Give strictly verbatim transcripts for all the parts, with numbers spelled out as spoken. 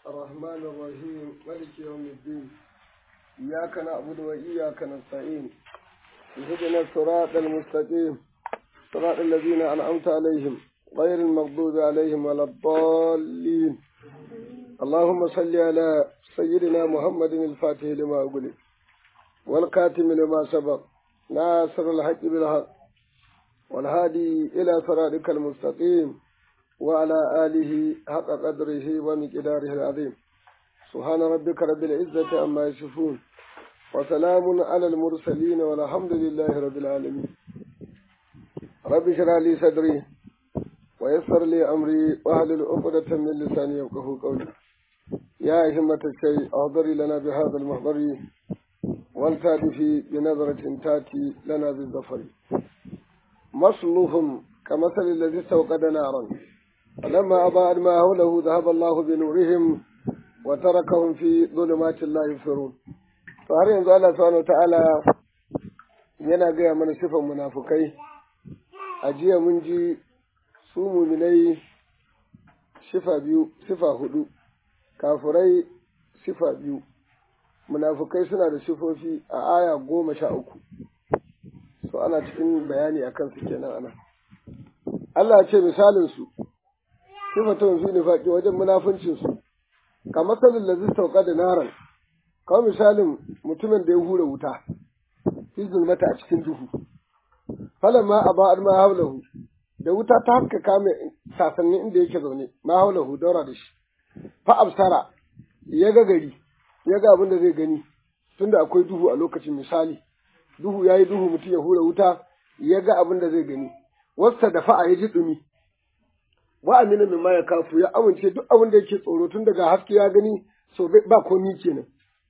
الرحمن الرحيم مالك يوم الدين إياك نعبد وإياك نستعين اهدنا الصراط المستقيم صراط الذين أنعمت عليهم غير المغضوب عليهم ولا الضالين. اللهم صل على سيدنا محمد الفاتح لما أغلق والكاتم لما سبق ناصر الحق بالحق والهادي إلى صراطك المستقيم وعلى آله حق قدره ومقداره العظيم. سبحان ربك رب العزة عما يصفون وسلام على المرسلين والحمد لله رب العالمين. رب اشرح لي صدري ويسر لي أمري واحلل عقدة من لساني يفقهوا قولي. يا همة الشيء احضري لنا بهذا المحضر والتأتي بنظرة تأتي لنا بالظفر. مصلهم كمثل الذي استوقد نارا فلما أضاءت ما حوله ذهب الله بنورهم وتركهم في ظلمات لا يبصرون. فهر yanzu Allah subhanahu wataala yana gaya mana sifan munafukai. A jiya mun ji su muminai sifa biyu, sifa hudu, kafurai sifa biyu, munafukai suna da sifofi a aya goma sha uku. So ana cikin bayani akan su kenan ana. Allah ce misalin su sifatun fi nifaqi wajen munafincin su kamar salin lazi sauka da naran, kawai misalin mutumin da ya hura wuta fi zulmata a cikin duhu, falamma aba'ad ma haulahu, da wuta ta haskaka mai sasannin inda yake zaune, ma haulahu daura da shi, fa absara ya ga gari, ya ga abin da zai gani tunda akwai duhu a lokacin. misali duhu yayi duhu, mutum ya hura wuta ya ga abin da zai gani, wasta da fa'a ya ji dumi, wa amina min ma ya kafu, ya amince duk abin da yake tsoro tun daga haske ya gani, so ba komi kenan.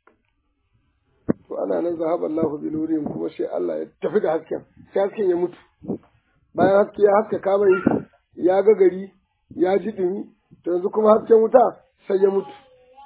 To ana nan zahaba Allahu bi nurihim, kuma sai Allah ya tafi da hasken, sai hasken ya mutu. Bayan haske ya haska kamar ya ga gari ya ji dumi, to yanzu kuma hasken wuta sai ya mutu.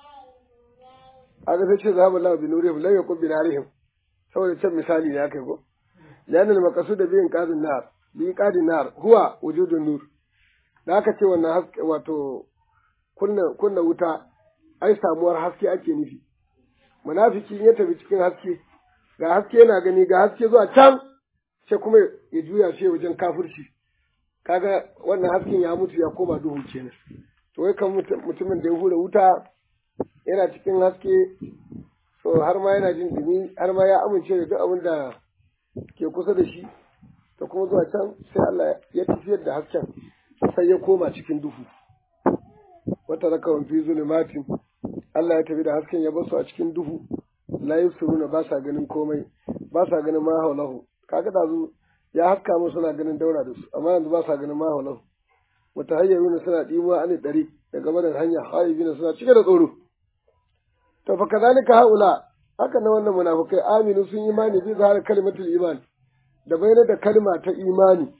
Aga sai ce zahaba Allahu bi nurihim la yaqul bi narihim, saboda can misali ne aka yi ko lanal maqsud da biyin qadin nar bi qadin nar huwa wujudun nur. Da aka ce wannan haske wato kunna kunna wuta ai samuwar haske ake nufi. Munafiki ya tafi cikin haske, ga haske yana gani, ga haske zuwa can sai kuma ya juya shi wajen kafirci, kaga wannan hasken ya mutu ya koma duhu kenan. To wai kan mutumin da ya hura wuta yana cikin haske, so har ma yana jin dumi, har ma ya amince da duk abin da ke kusa da shi, to kuma zuwa can sai Allah ya tafiyar da hasken sai ya koma cikin duhu. Wata rakawan fi zulumatin, Allah ya tafi da hasken ya basu a cikin duhu, la yusiruna, ba sa ganin komai, ba sa ganin ma haulahu. Kaga da zu ya haska musu suna ganin daura da su, amma yanzu ba sa ganin ma haulahu. Mutahayyiruna suna dimuwa ani dari daga barin hanya, haibina suna cike da tsoro. To fa kadhalika haula, haka na wannan munafikai aminu sun imani bi zahar kalimatul iman, da bayyana da kalma ta imani.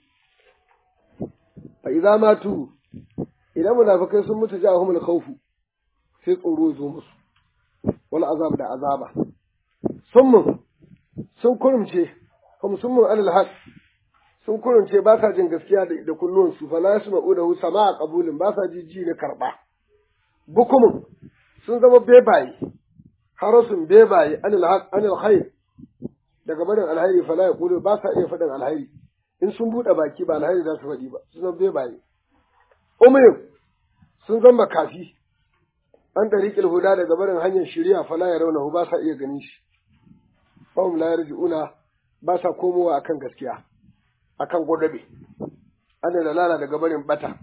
Fa idza matu, idan munafikai sun mutu ja'ahumul khawfu, sai tsoro zo musu, wal azab da azaba. Summun sun kurumce, kuma summun alal haq, sun kurumce ba sa jin gaskiya da, da kullun su, fa la yasma'u lahu sama'a qabulin, ba sa ji ji na karba. Bukumun sun zama bebaye, harasun bebaye anil haq anil khair, daga barin alhairi fa la yaqulu, ba sa iya faɗin alhairi. In sun buɗe baki ba alhairi za su faɗi ba, sun zama bebaye. Umayyin sun zama kafi an tariqil huda, daga barin hanyar shari'a fa la yarawnahu, ba sa iya ganin shi. Fahum la yarji'una, ba sa komowa akan gaskiya, akan godabe. Ana lalala daga barin bata.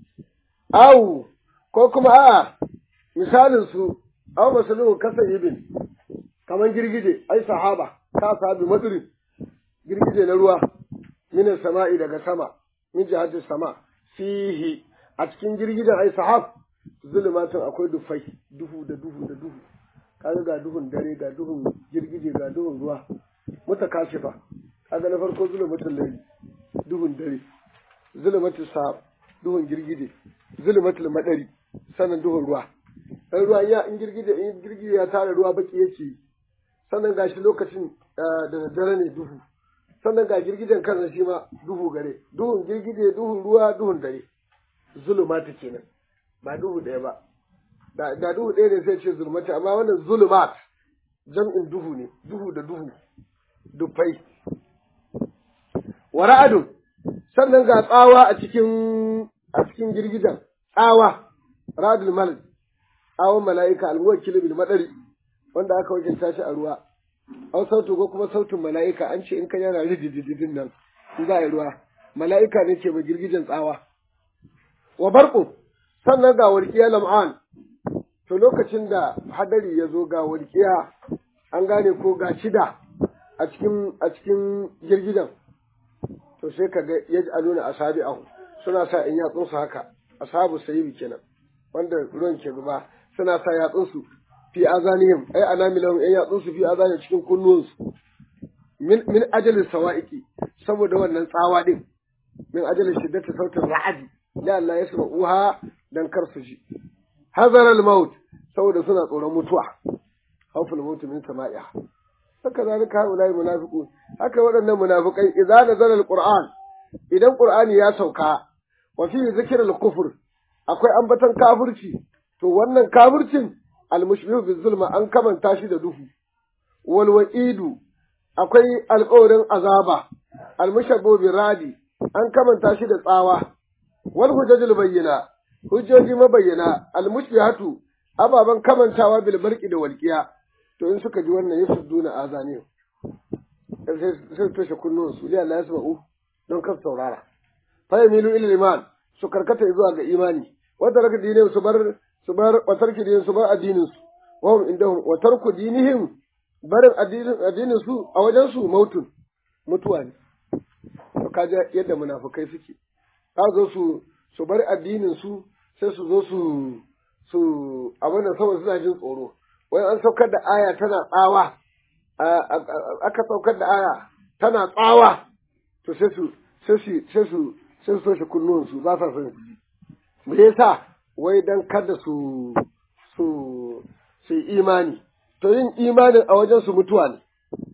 Au ko kuma a'a misalin su aw masalun kasayibin, kaman girgije, ai sahaba ka sahabi maduri, girgije na ruwa, min sama'i, daga sama, min jihati sama, fihi a cikin girgijen ai sahab zulumatun, akwai dufai, duhu da duhu da duhu. Kaga ga duhun dare, ga duhun girgije, ga duhun ruwa, mutakashifa. Kaga na farko zulumatul layli, duhun dare, zulumatul sahab, duhun girgije, zulumatul madari, sannan duhun ruwa. Dan ruwa ya in girgije in girgije ya tara ruwa baki yake, sannan gashi lokacin da dare ne duhu, sannan ga girgijen kansa shi ma duhu gare, duhun girgije, duhun ruwa, duhun dare. Zulumatu kenan, ba duhu ɗaya ba. da da duhu ɗaya ne sai ce zulmati amma wannan zulumat jam'in duhu ne duhu da duhu dufai wa ra'adun sannan ga tsawa a cikin a cikin girgijan tsawa ra'adul malak tsawon mala'ika almuwakkil bil madari wanda aka wakilta shi a ruwa an sautu ko kuma sautin mala'ika an ce in ka yana ridididin nan in za a yi ruwa mala'ika ne ke ba girgijan tsawa wa barqu sannan ga walqiya lam'an to lokacin da hadari ya zo ga walqiya an gane ko ga shida a cikin a cikin girgijan to sai kaga yaj'aluna asabi'ahu suna sa in yatsun su haka ashabu sayyib kenan wanda ruwan ke zuba suna sa yatsun su fi azanihim ay anamilahum ay yatsun su fi azanihim cikin kunnun su min min ajalin sawa'iqi saboda wannan tsawa din min ajalin shiddati sautin ra'adi la Allah yasma'uha dan kar su ji hazar al-maut saboda suna tsoron mutuwa khawful maut min sama'iha haka zalika haulai munafiqun haka waɗannan munafikai idza nazala al-qur'an idan qur'ani ya sauka wa fi zikril kufr akwai ambatan kafirci to wannan kafircin al-mushbihu bizulma an kamanta shi da duhu wal wa'idu akwai alƙawarin azaba al-mushabbu biradi an kamanta shi da tsawa wal hujjajul bayyina hujjoji mabayyana al-mushbihatu ababan kamantawa bil barqi da walqiya to in suka ji wannan yasudduna azani sai sai toshe kunnun su li Allah yasma'u don kan saurara fa yamilu ila iman su karkata zuwa ga imani wanda raka dinin su bar su bar watarki dinin su bar addinin su wa hum indahum wa tarku dinihim barin addinin addinin su a wajen su mautun mutuwa ne to kaje yadda munafikai suke ka zo su su bar addinin su sai su zo su su abin da saboda suna jin tsoro wai an saukar da aya tana tsawa aka saukar da aya tana tsawa to sai su sai su sai su sai su toshe kunnuwan su ba sa son su ji me yasa wai dan kada su su su imani to yin imanin a wajen su mutuwa ne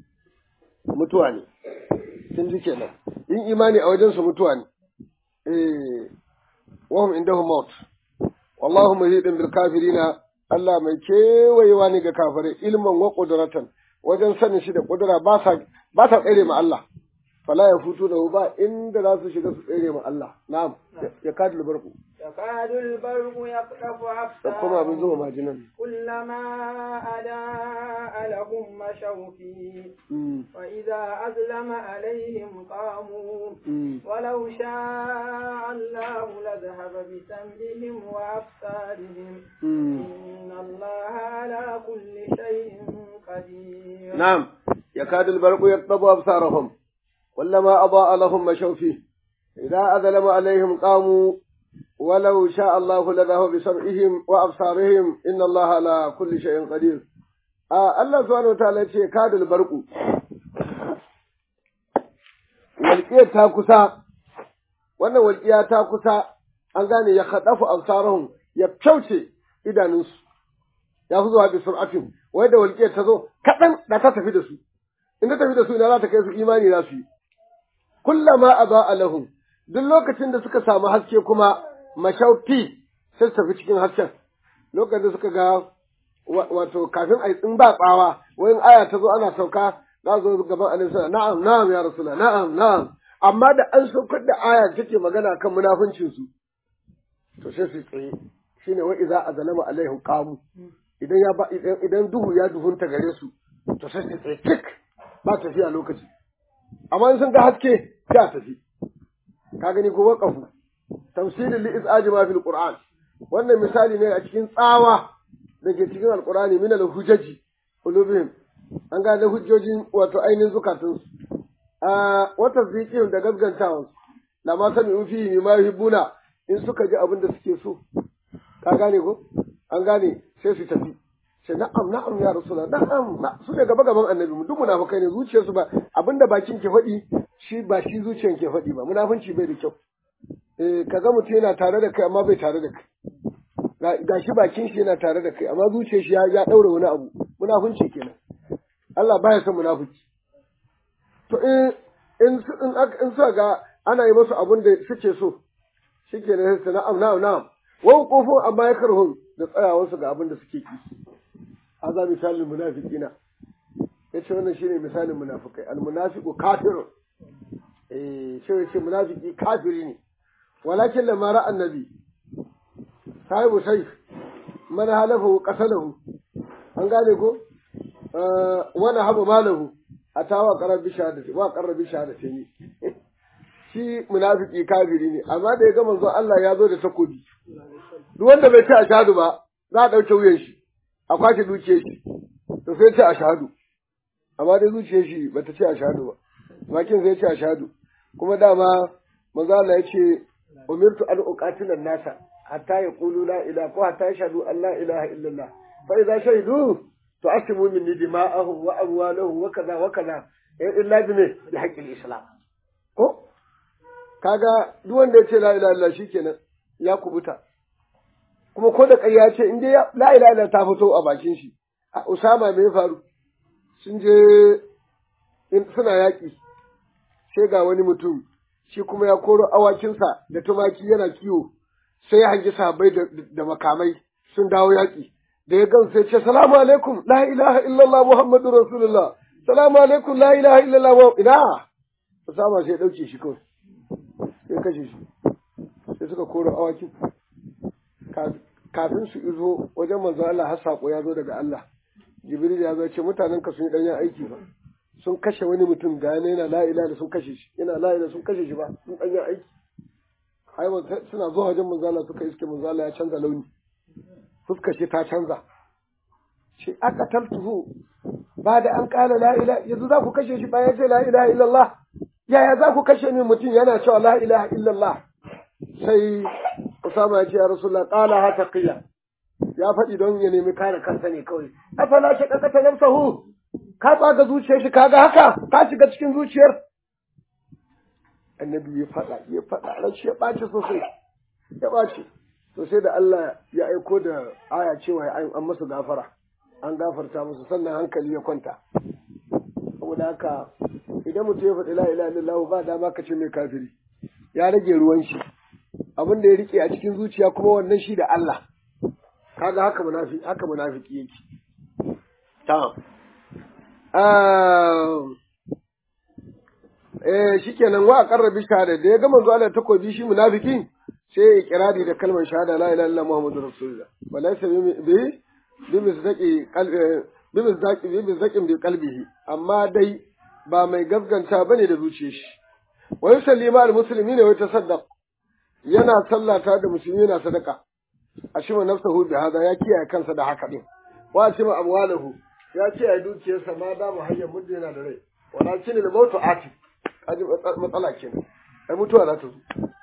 mutuwa ne kin ji kenan yin imani a wajen su mutuwa ne eh wahum indahum maut wallahu muhidin bil kafirina Allah mai kewayewa ne ga kafirai ilman wa qudratan wajen sanin shi da kudura ba sa ba sa tsere ma Allah fala ya futu da ba inda za su shiga su tsere ma Allah na'am ya kadul barku ya kadul barku ya qafu afsa kuma abin zuwa majinan kullama ada alahum mashawfi wa idza azlama alaihim qamu walau sha'a Allah la dhahaba bi sam'ihim wa absarihim inna Allah ala kulli shay'in qadir na'am ya kadul barku yaqtabu absarahum كلما أضاء لهم مشوا فيه إذا أذلم عليهم قاموا ولو شاء الله لذهب بسمعهم وأبصارهم إن الله على كل شيء قدير آه الله سبحانه وتعالى كاد البرق والقيا تاكسا wannan walƙiya ta kusa an gane ya khadafu absarahum ya kyauce idanunsu ya fi zuwa bi sur'atin wai da walƙiyar ta zo kaɗan da ta tafi da su in ta tafi da su ina za ta kai su imani za su yi kullama aba lahum duk lokacin da suka samu haske kuma mashaufi sai tafi cikin hasken lokacin da suka ga wato kafin ai in ba tsawa wayin aya ta zo ana sauka za zo gaban annabi sallallahu na'am na'am ya rasulullah na'am na'am amma da an saukar da aya take magana kan munafincin su to sai su tsaye shine wa idza azalama alaihim qamu idan ya ba idan duhu ya duhunta gare su to sai su tsaye tik ba tafiya lokaci amma in sun ga haske ya tafi ka gani ko waqafu tamsilin li izaji ma fil qur'an wannan misali ne a cikin tsawa da ke cikin alqur'ani min al hujaji qulubihim an ga da hujjojin wato ainihin zukatun su a wata zikin da gaskantawa lama sami fi mi ma yuhibbuna in suka ji abin da suke so ka gane ko an gane sai su tafi sai na'am na'am ya rasulullah na'am na su ne gaba gaban annabi mu duk munafikai ne zuciyarsu ba abinda bakin ke faɗi shi ba shi zuciyar ke faɗi ba munafunci bai da kyau eh kaga mutum yana tare da kai amma bai tare da kai ga shi bakin shi yana tare da kai amma zuciyar shi ya daura wani abu munafunci kenan Allah baya son munafiki to in in in suka ga ana yi musu abin da suke so shikenan sai na'am na'am na'am wa qufu amma yakrahun da tsayawarsu ga abin da suke ki haza misalin munafiqina yace wannan shine misalin munafikai almunafiqu kafirun eh sai yace munafiki kafiri ne walakin lamma ra'a annabi sahibu sayf man halafu qasalahu an gane ko wani habu malahu atawa qarabi shahadati wa qarabi shahadati ne shi munafiki kafiri ne amma da ya ga manzo Allah ya zo da takobi duk wanda bai ci ashhadu ba za a dauke wuyan shi a kwace dukiyar shi to sai ce ashhadu amma dai zuciyar shi bata ce ashhadu ba bakin sai ce ashhadu kuma dama manzo Allah ya ce umirtu an uqatila nasa hatta yaqulu la ilaha ko hatta yashhadu an la ilaha illallah fa idza shahidu tu'asimu minni dima'ahum wa amwalahum wa kaza wa kaza illa bi haqqil islam ko kaga duk wanda ya ce la ilaha illallah shikenan ya kubuta kuma ko da ƙarya ce in dai la ilaha illallah ta fito a bakin shi a Usama me ya faru sun je suna yaƙi sai ga wani mutum shi kuma ya koro awakinsa da tumaki yana kiwo sai ya hangi sahabbai da makamai sun dawo yaƙi da ya gan sai ce salamu alaikum la ilaha illallah muhammadu rasulullah salamu alaikum la ilaha illallah ina Usama sai ya ɗauke shi kawai sai kashe shi sai suka koro awakin kafin su izo wajen manzo Allah har sako ya zo daga Allah Jibril ya zo ce mutanen ka sun yi danyen aiki ba sun kashe wani mutum ga yana la ilaha sun kashe shi yana la ilaha sun kashe shi ba sun danyen aiki ai suna zuwa wajen manzo Allah suka iske manzo Allah ya canza launi fuskar shi ta canza shi aka taltuhu ba da an kala la ilaha yanzu za ku kashe shi bayan sai la ilaha illallah yaya za ku kashe ni mutum yana cewa la ilaha illallah sai Usama ya ce ya Rasulullah qala ha taqiya ya faɗi don ya nemi kare kansa ne kawai afala shaqaqata nafsuhu ka tsaga zuciyar shi kaga haka ka shiga cikin zuciyar annabi ya faɗa ya faɗa ran shi ya ɓaci sosai ya ɓaci sosai da Allah ya aiko da aya cewa an masa gafara an gafarta musu sannan hankali ya kwanta saboda haka idan mutum ya faɗi la ilaha illallah ba dama ka ce mai kafiri ya rage ruwan shi abin da ya rike a cikin zuciya kuma wannan shi da Allah kaga haka munafiki haka munafiki yake ta ah eh shikenan wa qarrabi shahada da ya ga manzo Allah takobi shi munafiki sai ya kirari da kalmar shahada la ilaha illallah muhammadur rasulullah walaysa bi bi misdaqi qalbi bi misdaqi bi misdaqin bi qalbihi amma dai ba mai gaskanta bane da zuciyar shi wa yusallima al muslimina wa yatasaddaq yana sallata da musulmi yana sadaka ashima nafsuhu bi hada ya kiyaye kansa da haka din wa ashima amwalahu ya kiyaye dukiyarsa ma da mu hayya muddin yana da rai walakin al mautu ati kaji matsala kenan ai mutuwa za ta zo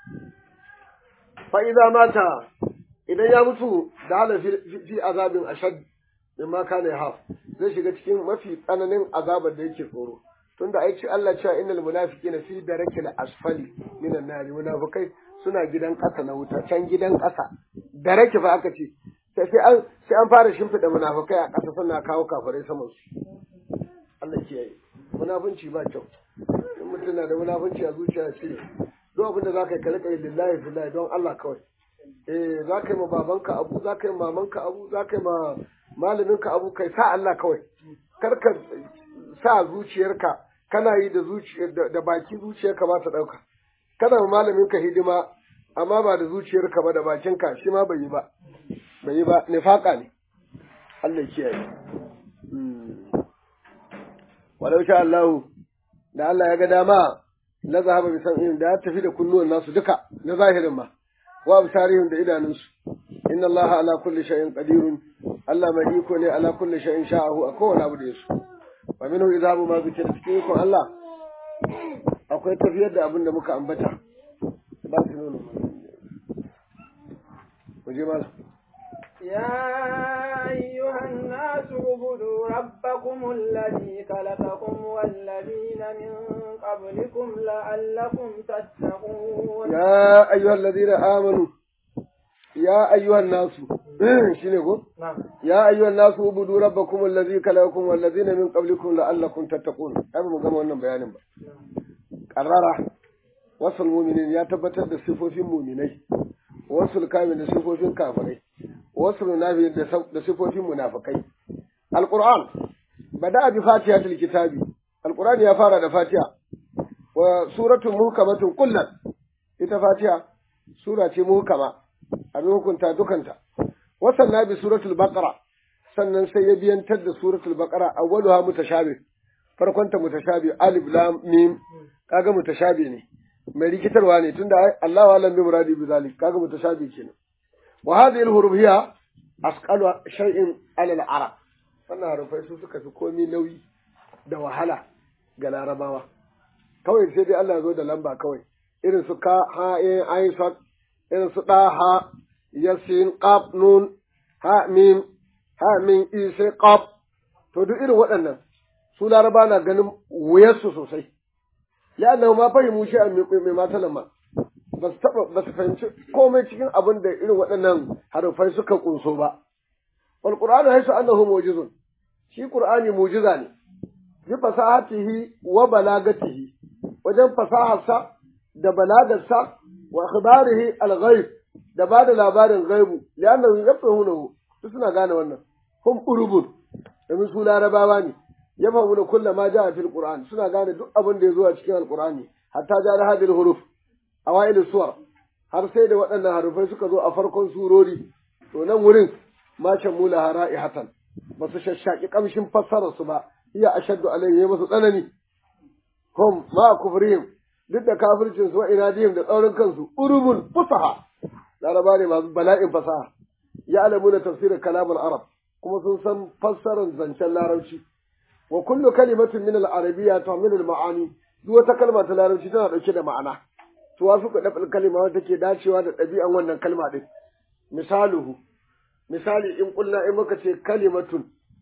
fa idza mata idan ya mutu da hala fi azabin ashad mimma kana yahaf zai shiga cikin mafi tsananin azabar da yake tsoro tunda ai ce Allah cewa innal munafiqina fi darakil asfali minan nar munafikai suna gidan ƙasa na wuta can gidan ƙasa daraki fa aka ce sai an sai an fara shimfida munafikai a ƙasa suna kawo kafirai saman su Allah ke yi munafunci ba kyau in mutum na da munafunci a zuciya ce duk abin da zaka yi ka rika yi lillahi billahi don Allah kawai eh zaka yi ma babanka abu zaka yi ma mamanka abu zaka yi ma malaminka abu kai sa Allah kawai kar ka sa zuciyarka kana yi da zuciyar da baki zuciyarka ba ta dauka kada ma malaminka hidima amma ba da zuciyarka ba da bakinka shi ma bai yi ba bai yi ba nifaka ne Allah ya kiyaye walau sha Allah da Allah ya ga dama la zahaba bi sam'in da ya tafi da kunnuwan nasu duka na zahirin ma wa absarihim da idanunsu inna Allah ala kulli shay'in qadirun Allah mai iko ne ala kulli shay'in sha'ahu a kowane abu da yaso wa minhu idhabu ma zikira cikin ikon Allah akwai tafiyar da abin da muka ambata ba su nuna waje mala يا أيها الناس اعبدوا ربكم الذي خلقكم والذين من قبلكم لعلكم تتقون يا أيها الذين آمنوا يا أيها الناس شنو يا أيها الناس اعبدوا ربكم الذي خلقكم والذين من قبلكم لعلكم تتقون أبي mu gama wannan bayanin ba qarrara wasul mu'minin ya tabbatar da sifofin mu'minai wasul kamil da sifofin kafirai wasu munafi da sifofin munafikai alquran bada bi fatihatul kitabi alquran ya fara da fatiha wa suratul muhkamatun kullat ita fatiha sura ce muhkama abin hukunta dukanta wasan nabi suratul baqara sannan sai ya biyantar da suratul baqara awwaluha mutashabih farkonta mutashabih alif lam mim kaga mutashabih ne mai rikitarwa ne tunda Allahu alam bi muradi bi zalik kaga mutashabih kenan wa hadhihi al-huruf hiya asqalu shay'in ala al-arab wannan harufai su suka fi komai nauyi da wahala ga larabawa kawai sai dai Allah ya zo da lamba kawai irin su ka ha ayin sad irin su da ha yasin qaf nun ha mim ha min isa qaf to duk irin waɗannan su laraba na ganin wuyarsu sosai ya nan ma fahimu shi a mai matalan ma ba su taɓa ba su fahimci komai cikin abin da irin waɗannan harufai suka kunso ba wal qur'anu haisu annahu mu'jizun shi qur'ani mu'jiza ne bi fasahatihi wa balagatihi wajen fasaharsa da balagarsa wa akhbarihi al-ghaib da bada labarin ghaibu li'annahu yafhamunahu suna gane wannan hum urubun domin su larabawa ne yafhamuna kullu ma ja'a fil qur'an suna gane duk abin da ya zo a cikin al-qur'ani hatta ja hadhihi huruf awail suwar har sai da waɗannan harufai suka zo a farkon surori to nan wurin ma shamula hara'ihatan ba su shashshaki kamshin fassarar su ba iya ashaddu alayhi masu tsanani hum ma kufrihim duk da kafircin su wa inadihim da tsaurin kansu urubun fusaha laraba ne masu bala'in fasaha ya alamuna tafsirin kalamul arab kuma sun san fassarar zancen larabci wa kullu kalimatin min al-arabiyya tahmilu al-ma'ani duk wata kalma ta larabci tana dauke da ma'ana to wasu ka dafal kalma wanda take dacewa da ɗabi'an wannan kalma din misaluhu misali in kulna in muka ce kalimatun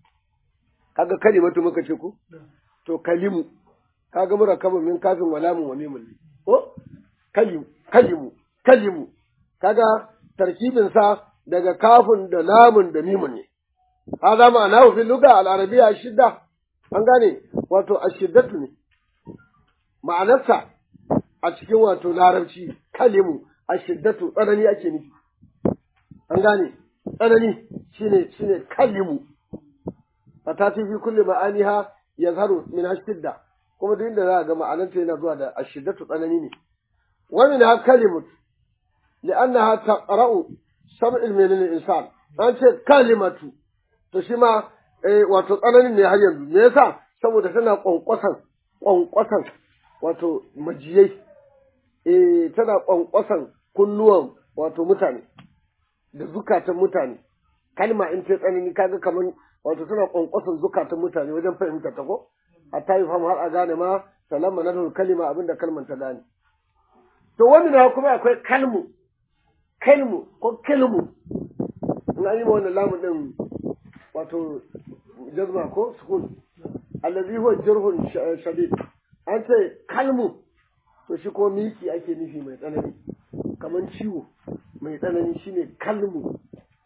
kaga kalimatu muka ce ku to kalimu kaga murakkabu min kafin wa lamun wa mimun ko kalimu kalimu kalimu kaga tarkibin sa daga kafin da lamun da mimun ne hada ma'ana fi lugha al-arabiyya shidda an gane wato ashiddatu ne ma'anarsa a cikin wato larabci kalimu ashiddatu tsanani ake nufi an gane tsanani shine shine kalimu fatati fi kulli ma'aniha yazharu min ashidda kuma duk inda za ga ma'anarta yana zuwa da ashiddatu tsanani ne wa min ha kalimut li'annaha taqra'u sab'il min al-insan an ce kalimatu to shi ma wato tsananin ne har yanzu me yasa saboda tana kwankwasan kwankwasan wato majiyai eh tana kwankwasan kunnuwan wato mutane da zukatan mutane kalma in ta tsanani kaga kaman wato tana kwankwasan zukatan mutane wajen fahimta ta ko hatta yi fam har a gane ma salama na kalima abinda kalman ta gane to wannan kuma akwai kalmu kalmu ko kalmu in an yi wannan lamun din wato jazma ko sukun allazi huwa jarhun shadid an ce kalmu to shi ko miki ake nufi mai tsanani kaman ciwo mai tsanani shine kalmu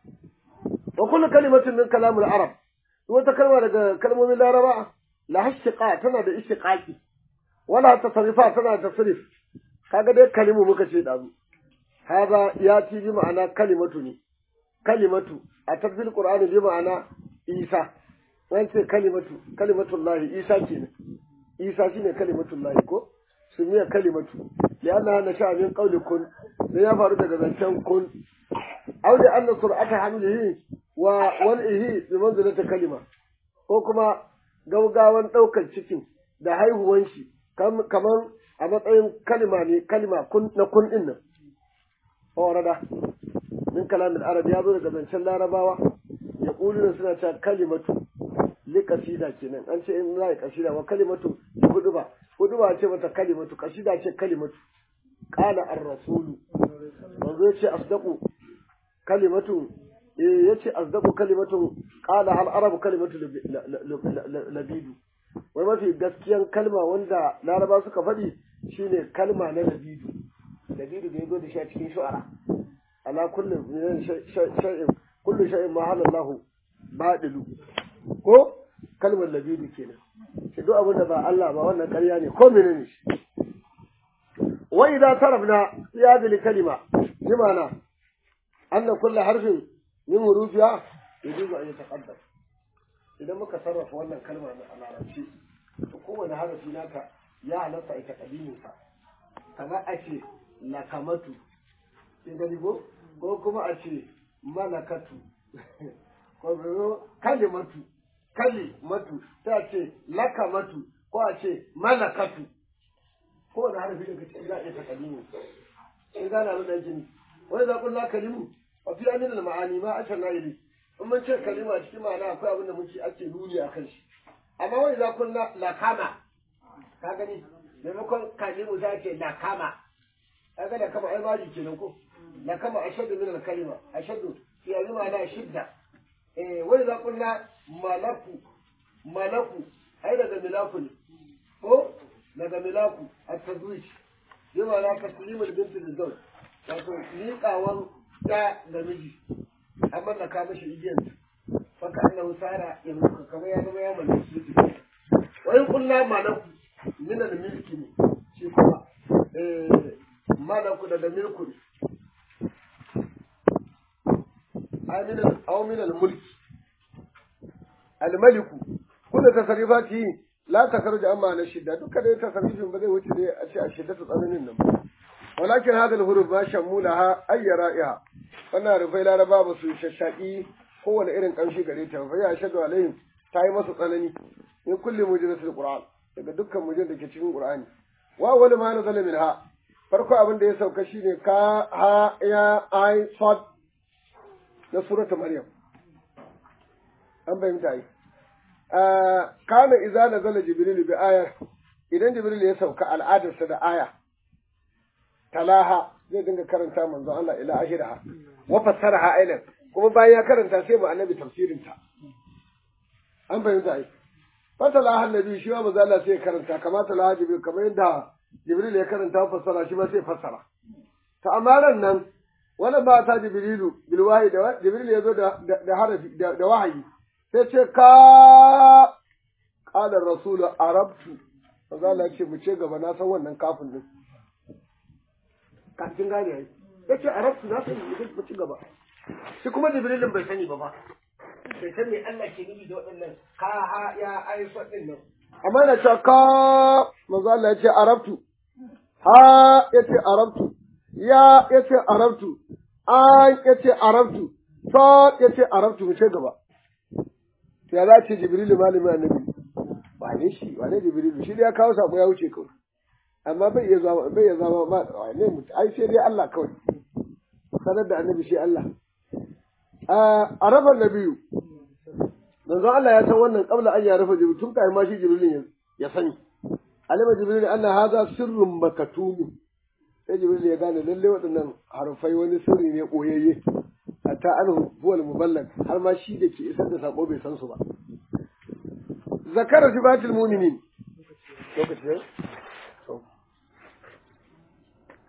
wa kullu kalimatin min kalamul arab wata kalma daga kalmomin laraba la hashqa tana da ishtiqaqi wala tasrifa tana da tasrif kaga dai kalimu muka ce dazu hada ya ci bi ma'ana kalimatu ne kalimatu a tafsir qur'ani bi ma'ana isa wani ce kalimatu kalimatullahi isa kenan isa shine kalimatullahi ko sumiya kalimatu ya Allah na sha min qawli kun da ya faru daga zancen kun aw da anna sur'ata hamlihi wa wal'ihi bi manzilati kalima ko kuma gaugawan daukar cikin da haihuwan shi kaman a matsayin kalima ne kalima kun na kun din nan orada min kalamin arabi ya zo daga zancen larabawa ya kuluna suna cewa kalimatu li kasida kenan an ce in za kasida wa kalimatu hudu ba hudu ba ce mata kalimatu kasida ce kalimatu qala ar-rasulu manzo ya ce asdaqu kalimatu eh yace asdaqu kalimatu qala hal arabu kalimatu labidu wai mafi gaskiyan kalma wanda laraba suka faɗi shine kalma na labidu labidu da yazo da shi a cikin shu'ara ala kullu shay'in kullu shay'in ma halallahu badilu ko kalmar labidu kenan shi duk abin da ba Allah ba wannan ƙarya ne ko menene shi wa idza tarafna fi hadhihi kalima bimana anna kullu harfin min hurufiya yajuzu an yataqaddam idan muka sarrafa wannan kalma a larabci to kowane harafi naka ya halatta ita kadimin sa kamar a ce lakamatu sai gani ko ko kuma a ce malakatu ko kalimatu kalimatu sai a ce lakamatu ko a ce malakatu kowane harafi da kace za a ita kadimin in gana mun dan jini wai za ku la kalimu wa fi amin al ma'ani ma ashana ili in mun ce kalima cikin ma'ana akwai abin da muke ake nuni akan shi amma wai za ku la kama ka gani maimakon kalimu za ce la kama kaga da kama ai baji kenan ko la kama ashaddu min al kalima ashaddu fi amin ma'ana shidda eh wai za ku la malaku malaku ai daga milaku ne ko daga milaku at-tazwij yawa la taslimul bint lizawj wato liqawan da da miji amma da ka mishi igiyan faka annahu sara in kamar ya zama ya mallaki shi wa in kullu malaku min al-milki ne shi kuma eh malaku daga milku ne amin aw min al-mulki al-maliku kullu tasarifati la takarju amma na shidda duka dai tasarrufin ba zai wuce dai a ce a shidda ta tsananin nan walakin hada al-huruf ma shamulaha ay ra'iha wannan rufai laraba ba su shashaki kowane irin kamshi gare ta fa ya shadu alaihim ta yi masa tsanani in kulli mujizzatul qur'an daga dukkan mujizza da ke cikin qur'ani wa wal ma nazala minha farko abin da ya sauka shine ka ha ya ai sad na suratu maryam an bayyana ai kana idza nazala jibril bi aya idan jibril ya sauka al'adarsa da aya talaha zai dinga karanta manzo Allah ila ahiraha wa fassaraha ailan kuma bayan ya karanta sai mu annabi tafsirin ta an bayyana ai fatalaha annabi shi ma manzo Allah sai ya karanta kamar talaha jibril kamar yadda jibril ya karanta fassara shi ma sai fassara ta amaran nan wala ba ta jibrilu bil wahyi da jibril ya zo da da harafi da wahayi sai ce ka qala rasul arabtu manzo Allah ya ce mu ce gaba na san wannan kafin din kafin gane yayi yace arabtu na san mu ci gaba shi kuma jibrilin bai sani ba ba bai san me Allah ke nufi da waɗannan ka ha ya aisha din nan amma na ce ka manzo Allah ya ce arabtu ha yace arabtu ya yace arabtu an yace arabtu fa yace arabtu mu ce gaba ya za ce jibrilu malamin annabi ba ne shi ba ne jibrilu shi ya kawo sako ya wuce kawai amma bai iya zama bai iya zama ba ne mutu ai sai dai Allah kawai sanar da annabi shi Allah a rabar nabiyu manzo Allah ya san wannan kabla an ya rafa jibril tun kai ma shi jibrilin ya sani alima jibril anna hadha sirrun makatumi sai jibril ya gane lalle waɗannan harfai wani sirri ne koyayye hatta anhu huwal muballag har ma shi da ke isar da sako bai san su ba zakara sifatul mu'minin lokaci